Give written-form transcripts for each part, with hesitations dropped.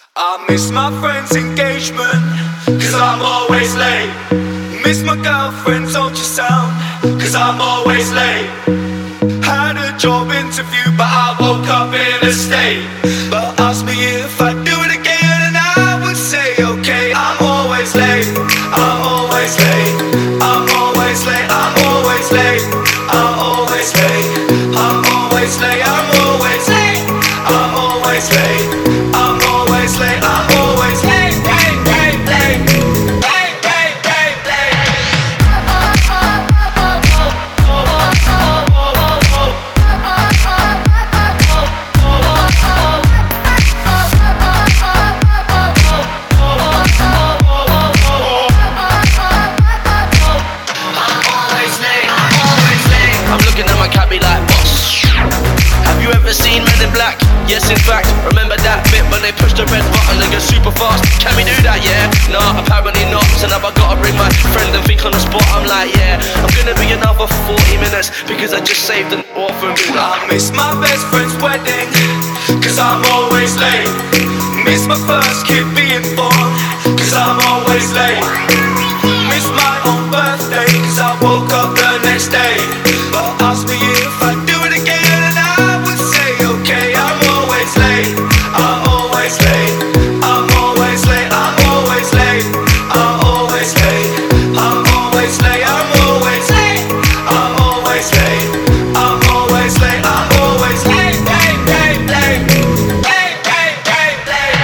I miss my friend's engagement, cause I'm always late. Miss my girlfriend's ultrasound, cause I'm always late. Had a job interview but I woke up in a state. But ask me if I do it again and I would say okay. I'm always late, I'm always late, I'm always late, I'm always late, I'm always late, I'm always late, I'm always late, I'm always late, I'm always late, I'm always late, late, late, late, late, late, late, late. I'm looking at my cabby like boss. Have you ever seen Men in Black? Yes, in fact, remember that bit when they push the red button and go super fast? Can we do that, yeah? Nah, apparently not. So now I gotta bring my friend and think on the spot. I'm like, yeah, I'm gonna be another 40 minutes because I just saved an orphan. I miss my best friend's wedding, cause I'm always late. Miss my first kid being born, cause I'm always late. Miss my own birthday, cause I woke up the next day. But ask me if I do it again and I would say okay. I'm always late, I'm always late, I'm always late, I'm always late, I'm always late, I'm always late, I'm always late, I'm always late, I'm always late, I'm always late, late, late, late, late, late, late, late.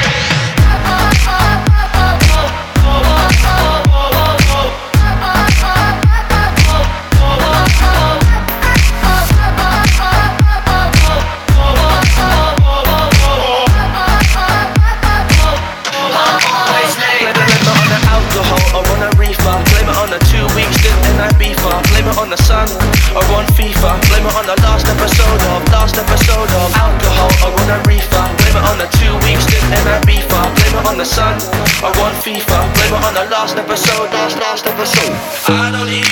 Blame it on the 2 weeks stint in Ibiza. Blame it on the sun or on FIFA. Blame it on the last episode of alcohol or on a reefer. Blame it on the 2 weeks stint in Ibiza. Blame it on the sun or on FIFA. Blame it on the last episode. I don't need